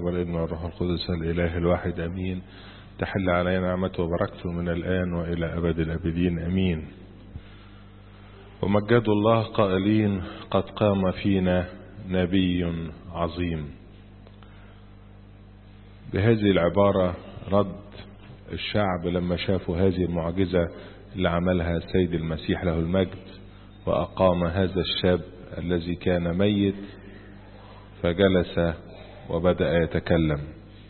والابن والروح القدس الإله الواحد أمين. تحل علينا نعمته وبركته من الآن وإلى أبد الأبدين أمين. ومجدوا الله قائلين قد قام فينا نبي عظيم. بهذه العبارة رد الشعب لما شافوا هذه المعجزة اللي عملها السيد المسيح له المجد، وأقام هذا الشاب الذي كان ميت فجلس وبدأ يتكلم.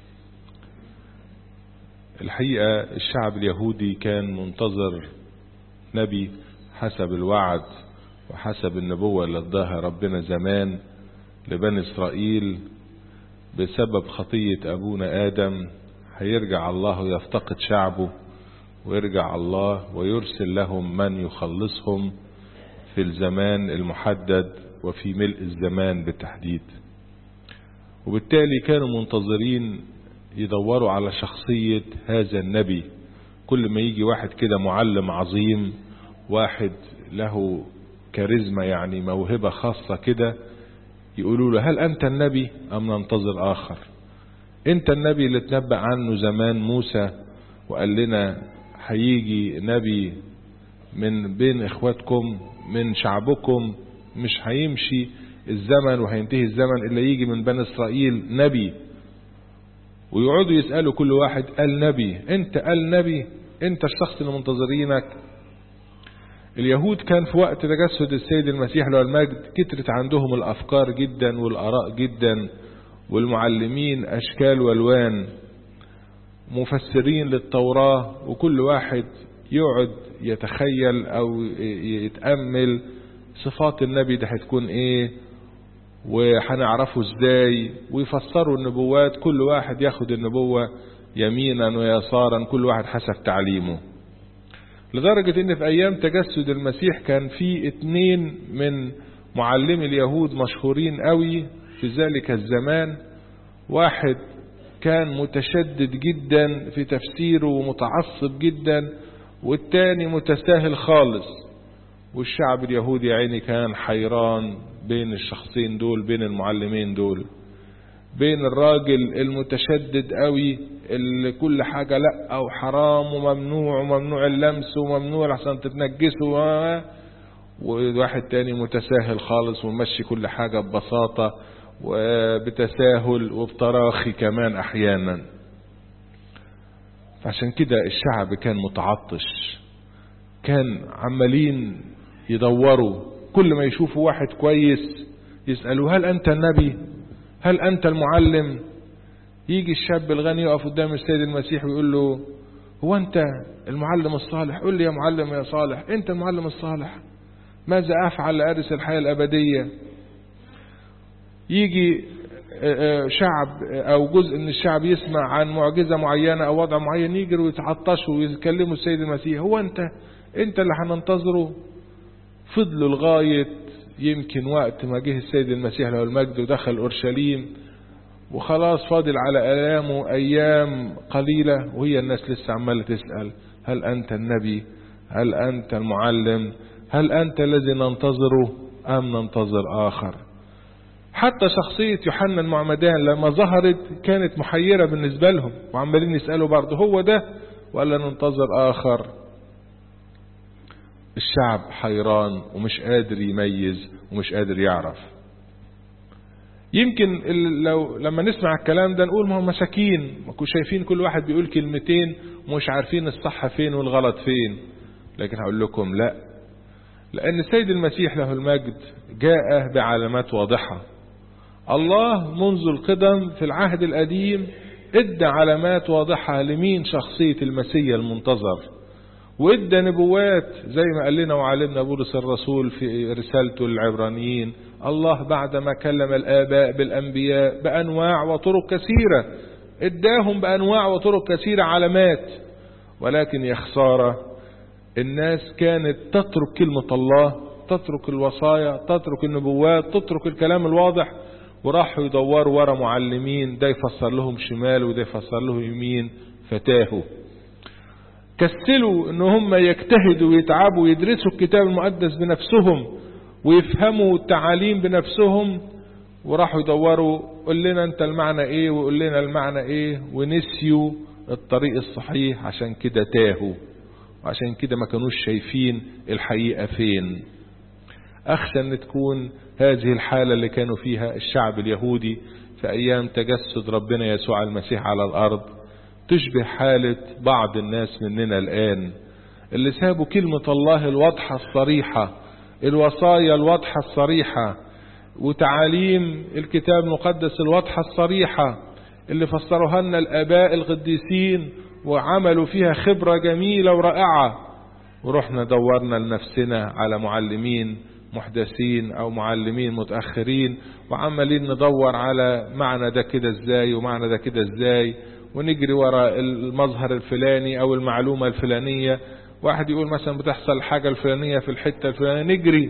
الحقيقة الشعب اليهودي كان منتظر نبي حسب الوعد وحسب النبوة اللي اداها ربنا زمان لبني إسرائيل. بسبب خطية أبونا آدم هيرجع الله يفتقد شعبه، ويرجع الله ويرسل لهم من يخلصهم في الزمان المحدد وفي ملء الزمان بالتحديد. وبالتالي كانوا منتظرين يدوروا على شخصية هذا النبي. كل ما يجي واحد كده معلم عظيم، واحد له كاريزما يعني موهبة خاصة كده، يقولوا له هل أنت النبي أم ننتظر آخر؟ أنت النبي اللي تنبأ عنه زمان موسى وقال لنا هيجي نبي من بين إخواتكم من شعبكم، مش هيمشي الزمن وهينتهي الزمن إلا يجي من بني إسرائيل نبي. ويقعدوا يسألوا كل واحد قال نبي، أنت قال نبي، أنت الشخص اللي منتظرينك. اليهود كان في وقت تجسد السيد المسيح له المجد كترت عندهم الأفكار جدا والآراء جدا، والمعلمين أشكال والوان، مفسرين للتوراة، وكل واحد يقعد يتخيل أو يتأمل صفات النبي ده هتكون إيه وهنعرفه إزاي، ويفسروا النبوات. كل واحد ياخد النبوة يمينا ويسارا، كل واحد حسب تعليمه. لدرجة ان في ايام تجسد المسيح كان في 2 من معلمي اليهود مشهورين قوي في ذلك الزمان. واحد كان متشدد جدا في تفسيره ومتعصب جدا، والتاني متساهل خالص. والشعب اليهودي عيني كان حيران بين الشخصين دول، بين المعلمين دول، بين الراجل المتشدد قوي اللي كل حاجة لا او حرام وممنوع اللمس وممنوع لحسن تتنجسوا، وواحد تاني متساهل خالص ومشي كل حاجة ببساطة وبتساهل وبتراخي كمان احيانا. فعشان كده الشعب كان متعطش، كان عمالين يدوروا، كل ما يشوفوا واحد كويس يسألوا هل انت النبي، هل أنت المعلم؟ يجي الشاب الغني يقف قدام السيد المسيح ويقول له هو أنت المعلم الصالح؟ قل لي يا معلم يا صالح، أنت المعلم الصالح، ماذا أفعل لأرث الحياة الأبدية؟ يجي شعب أو جزء من الشعب يسمع عن معجزة معينة أو وضع معين، يجروا ويتعطشوا ويكلموا السيد المسيح هو أنت اللي هننتظره. فضلوا لغاية يمكن وقت ما جه السيد المسيح له المجد ودخل أورشليم، وخلاص فاضل على آلامه أيام قليلة، وهي الناس لسه عمالة تسأل هل أنت النبي؟ هل أنت المعلم؟ هل أنت الذي ننتظره أم ننتظر آخر؟ حتى شخصية يوحنا المعمدان لما ظهرت كانت محيرة بالنسبة لهم، وعمالين يسألوا برضه هو ده ولا ننتظر آخر؟ الشعب حيران ومش قادر يميز ومش قادر يعرف. يمكن لما نسمع الكلام ده نقول ما هم مساكين، ما كانوا شايفين كل واحد بيقول كلمتين ومش عارفين الصح فين والغلط فين. لكن هقول لكم لا، لأن السيد المسيح له المجد جاء بعلامات واضحة. الله منذ القدم في العهد القديم ادى علامات واضحة لمين شخصية المسيح المنتظر، وادى نبوات زي ما قال لنا وعلمنا بولس الرسول في رسالته للعبرانيين. الله بعدما كلم الآباء بالأنبياء بأنواع وطرق كثيرة، اداهم بأنواع وطرق كثيرة علامات، ولكن يا خسارة الناس كانت تترك كلمة الله، تترك الوصايا، تترك النبوات، تترك الكلام الواضح، وراحوا يدوروا ورا معلمين ده يفسر لهم شمال وده يفسر لهم يمين، فتاهوا. كسلوا ان هم يجتهدوا ويتعبوا ويدرسوا الكتاب المقدس بنفسهم ويفهموا التعاليم بنفسهم، وراحوا يدوروا قول لنا انت المعنى ايه وقول لنا المعنى ايه، ونسيوا الطريق الصحيح، عشان كده تاهوا، وعشان كده ما كانوش شايفين الحقيقة فين. أخشى أن تكون هذه الحالة اللي كانوا فيها الشعب اليهودي في أيام تجسد ربنا يسوع المسيح على الأرض، تشبه حالة بعض الناس مننا الآن اللي سابوا كلمة الله الواضحة الصريحة، الوصايا الواضحة الصريحة، وتعاليم الكتاب المقدس الواضحة الصريحة اللي فسروها لنا الآباء القديسين وعملوا فيها خبرة جميلة ورائعة، ورحنا دورنا لنفسنا على معلمين محدثين أو معلمين متأخرين، وعمالين ندور على معنى ده كده ازاي ومعنى ده كده ازاي، ونجري وراء المظهر الفلاني أو المعلومة الفلانية. واحد يقول مثلا بتحصل حاجة الفلانية في الحتة الفلانية، نجري.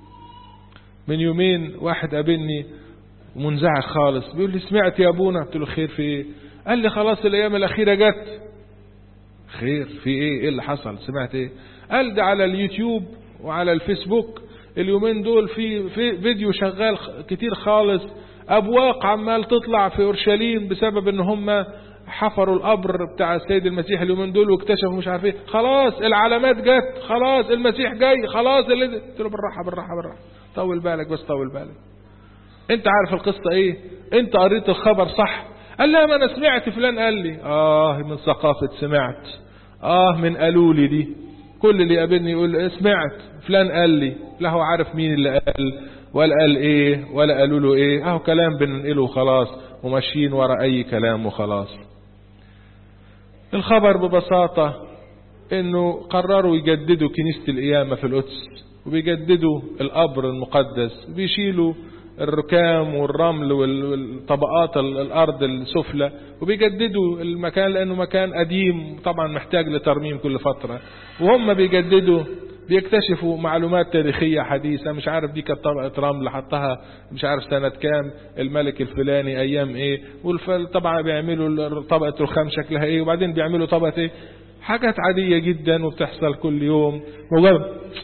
من يومين واحد قابلني منزعج خالص، بيقول لي سمعت يا ابونا؟ قلت له خير في ايه؟ قال لي خلاص الايام الاخيره جت. خير في ايه؟ ايه اللي حصل؟ سمعت ايه؟ قال ده على اليوتيوب وعلى الفيسبوك اليومين دول في فيديو شغال كتير خالص، ابواق عمال تطلع في اورشليم بسبب ان هم حفروا القبر بتاع السيد المسيح اليومين دول واكتشفوا مش عارف ايه. خلاص العلامات جت، خلاص المسيح جاي، خلاص اللي قلت له بالراحه بالراحه بالراحه، طول بالك بس طول بالك. انت عارف القصة ايه؟ انت قريت الخبر صح؟ قال لا ما انا سمعت فلان قال لي. من ثقافة سمعت، من قالوا لي دي. كل اللي قابلني يقول سمعت فلان قال لي، لا هو عارف مين اللي قال ولا قال ايه ولا قالوا له ايه، كلام بننقله وخلاص وماشيين ورا اي كلام وخلاص. الخبر ببساطة انه قرروا يجددوا كنيسة القيامة في القدس، وبيجددوا القبر المقدس، بيشيلوا الركام والرمل والطبقات الارض السفلى، وبيجددوا المكان لانه مكان قديم طبعا محتاج لترميم كل فترة. وهم بيجددوا بيكتشفوا معلومات تاريخية حديثة، مش عارف دي كانت طبقة رمل حطها مش عارف سنة كام الملك الفلاني ايام ايه، طبعا بيعملوا طبقة رخام شكلها ايه، وبعدين بيعملوا طبقة ايه. حاجات عادية جدا وبتحصل كل يوم. مجرد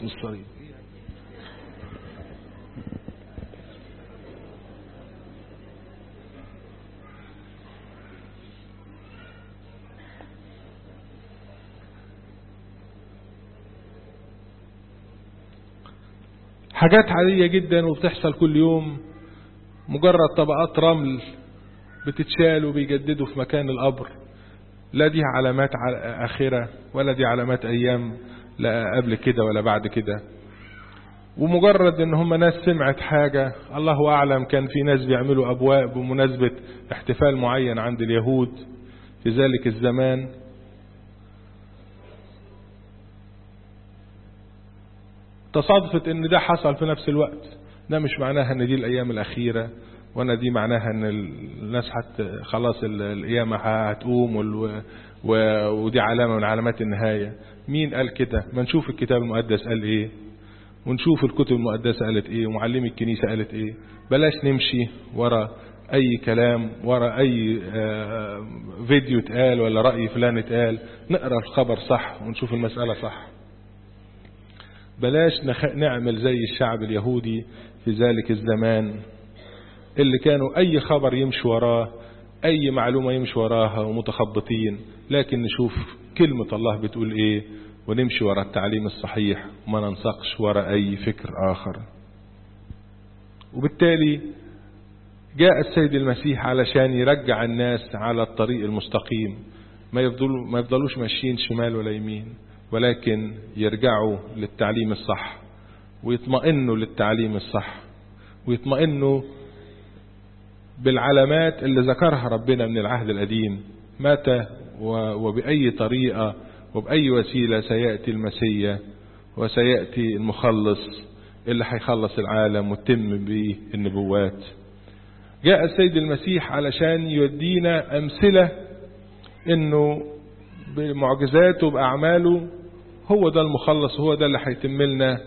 حاجات عادية جدا وبتحصل كل يوم. مجرد طبقات رمل بتتشال وبيجددوا في مكان القبر. لا دي علامات آخرة ولا دي علامات أيام لا قبل كده ولا بعد كده. ومجرد ان هم ناس سمعت حاجة، الله أعلم كان في ناس بيعملوا أبواب بمناسبة احتفال معين عند اليهود في ذلك الزمان. تصادفت ان ده حصل في نفس الوقت. ده مش معناها ان دي الايام الاخيرة، وانا دي معناها ان الناس خلاص القيامة هتقوم ودي علامة من علامات النهاية. مين قال كده؟ ما نشوف الكتاب المقدس قال ايه، ونشوف الكتب المقدسة قالت ايه، ومعلمي الكنيسة قالت ايه. بلاش نمشي ورا اي كلام، ورا اي فيديو اتقال ولا رأي فلان اتقال. نقرأ الخبر صح ونشوف المسألة صح. بلاش نعمل زي الشعب اليهودي في ذلك الزمان اللي كانوا اي خبر يمشي وراه، اي معلومة يمشي وراها ومتخبطين. لكن نشوف كلمة الله بتقول ايه ونمشي ورا التعليم الصحيح وما ننسقش ورا اي فكر اخر. وبالتالي جاء السيد المسيح علشان يرجع الناس على الطريق المستقيم، ما يفضلوش ماشيين شمال ولا يمين، ولكن يرجعوا للتعليم الصح ويطمئنوا للتعليم الصح، ويطمئنوا بالعلامات اللي ذكرها ربنا من العهد القديم. متى وبأي طريقة وبأي وسيلة سيأتي المسيح وسيأتي المخلص اللي هيخلص العالم وتتم به النبوات. جاء السيد المسيح علشان يودينا أمثلة انه بمعجزاته بأعماله هو ده المخلص، هو ده اللي هيتم لنا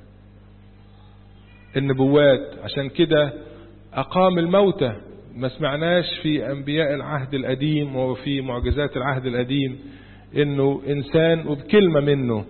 النبوات. عشان كده أقام الموتى. ما سمعناش في أنبياء العهد القديم وفي معجزات العهد القديم انه انسان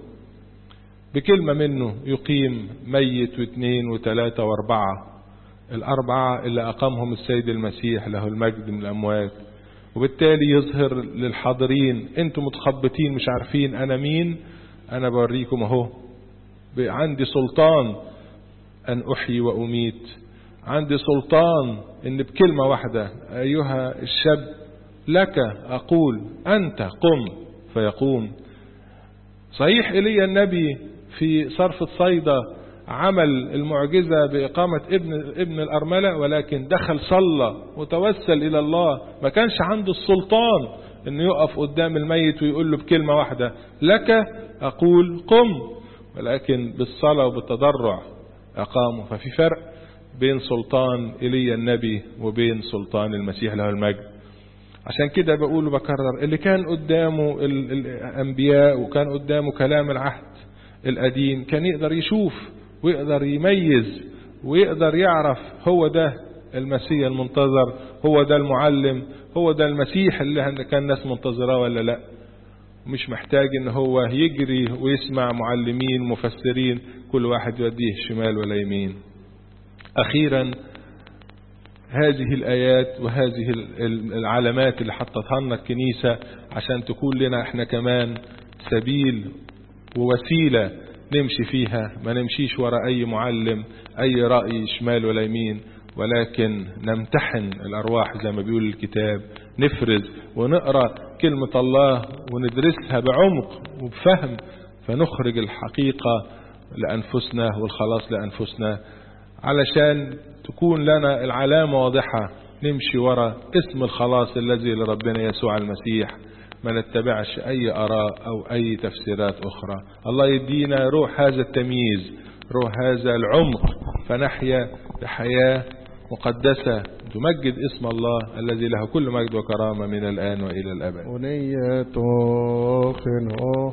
وبكلمة منه يقيم ميت واثنين وثلاثة واربعة. الأربعة اللي أقامهم السيد المسيح له المجد من الأموات. وبالتالي يظهر للحاضرين انتم متخبطين مش عارفين أنا مين، أنا بوريكم أهو عندي سلطان أن أحيي وأميت، عندي سلطان إن بكلمة واحدة أيها الشاب لك أقول أنت قم فيقوم. صحيح إيليا النبي في صرف الصيدا عمل المعجزة بإقامة ابن الأرملة، ولكن دخل صلى وتوسل إلى الله، ما كانش عنده السلطان إنه يقف قدام الميت ويقول له بكلمة واحدة لك أقول قم، ولكن بالصلاة وبالتضرع أقامه. ففي فرق بين سلطان إيليا النبي وبين سلطان المسيح له المجد. عشان كده بقول وبكرر، اللي كان قدامه الأنبياء وكان قدامه كلام العهد القديم كان يقدر يشوف ويقدر يميز ويقدر يعرف هو ده المسيح المنتظر، هو ده المعلم، هو ده المسيح اللي كان الناس منتظراه ولا لا. مش محتاج ان هو يجري ويسمع معلمين مفسرين كل واحد يوديه شمال ولا يمين. أخيرا هذه الآيات وهذه العلامات اللي حطتها لنا الكنيسة عشان تكون لنا احنا كمان سبيل ووسيلة نمشي فيها، ما نمشيش وراء أي معلم أي رأي شمال ولا يمين، ولكن نمتحن الأرواح زي ما بيقول الكتاب، نفرز ونقرأ كلمة الله وندرسها بعمق وبفهم، فنخرج الحقيقة لأنفسنا والخلاص لأنفسنا، علشان تكون لنا العلامة واضحة نمشي وراء اسم الخلاص الذي لربنا يسوع المسيح، ما نتبعش أي آراء أو أي تفسيرات أخرى. الله يدينا روح هذا التمييز، روح هذا العمق، فنحيا بحياة مقدسة تمجد اسم الله الذي له كل مجد وكرامة من الآن وإلى الأبد.